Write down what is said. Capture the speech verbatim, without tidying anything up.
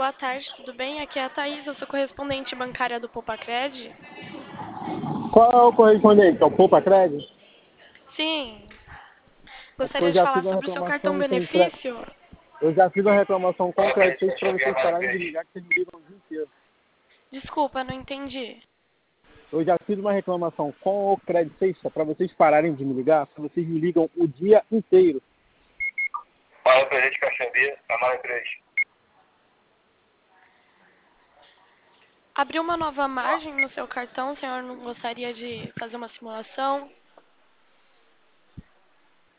boa tarde, tudo bem? Aqui é a Thaís, eu sou correspondente bancária do Poupacred. Qual é o correspondente? É o Poupa Crédito? Sim, É porque eu gostaria de já falar fiz uma sobre o seu cartão reclamação com crédito. benefício. Eu já fiz uma reclamação com crédito para vocês pararem de ligar, que vocês me ligam o dia inteiro. Desculpa, não entendi. Eu já fiz uma reclamação com o Crédito Sexta para vocês pararem de me ligar, que vocês me ligam o dia inteiro. Fala, presente Caxambi, Amara três. Abriu uma nova margem no seu cartão, o senhor não gostaria de fazer uma simulação?